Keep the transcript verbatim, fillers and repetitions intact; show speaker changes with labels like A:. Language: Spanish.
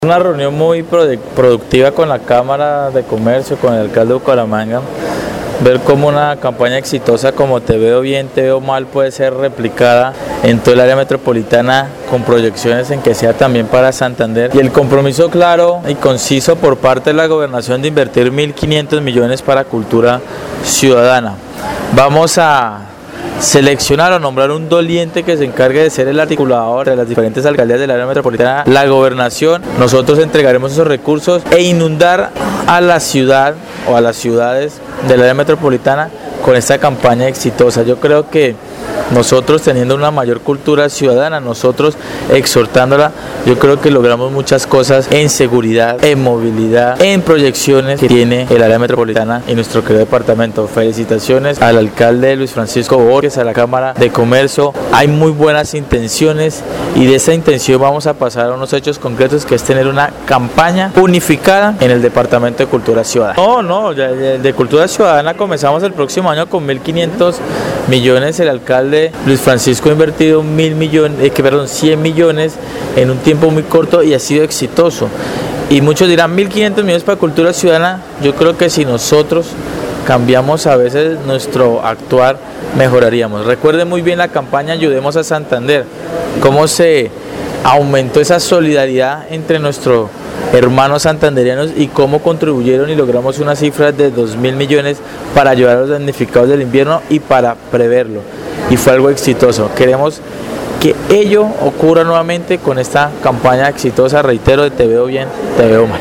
A: Una reunión muy productiva con la Cámara de Comercio, con el alcalde de Bucaramanga, ver cómo una campaña exitosa como Te Veo Bien, Te Veo Mal puede ser replicada en todo el área metropolitana con proyecciones en que sea también para Santander, y el compromiso claro y conciso por parte de la gobernación de invertir mil quinientos millones para cultura ciudadana. Vamos a seleccionar o nombrar un doliente que se encargue de ser el articulador de las diferentes alcaldías del área metropolitana, la gobernación. Nosotros entregaremos esos recursos e inundar a la ciudad o a las ciudades del área metropolitana con esta campaña exitosa. Yo creo que nosotros, teniendo una mayor cultura ciudadana, nosotros exhortándola, yo creo que logramos muchas cosas en seguridad, en movilidad, en proyecciones que tiene el área metropolitana y nuestro querido departamento. Felicitaciones al alcalde Luis Francisco Borges, a la Cámara de Comercio. Hay muy buenas intenciones y de esa intención vamos a pasar a unos hechos concretos, que es tener una campaña unificada en el departamento de Cultura Ciudadana. No, no, de Cultura Ciudadana comenzamos el próximo año con mil quinientos millones. El alcalde Luis Francisco ha invertido mil millones, eh, que perdón, cien millones en un tiempo muy corto y ha sido exitoso. Y muchos dirán mil quinientos millones para Cultura Ciudadana. Yo creo que si nosotros cambiamos a veces nuestro actuar, mejoraríamos. Recuerde muy bien la campaña Ayudemos a Santander, cómo se aumentó esa solidaridad entre nuestros hermanos santanderianos y cómo contribuyeron y logramos unas cifras de dos mil millones para ayudar a los damnificados del invierno y para preverlo. Y fue algo exitoso. Queremos que ello ocurra nuevamente con esta campaña exitosa, reitero, de Te Veo Bien, Te Veo Mal.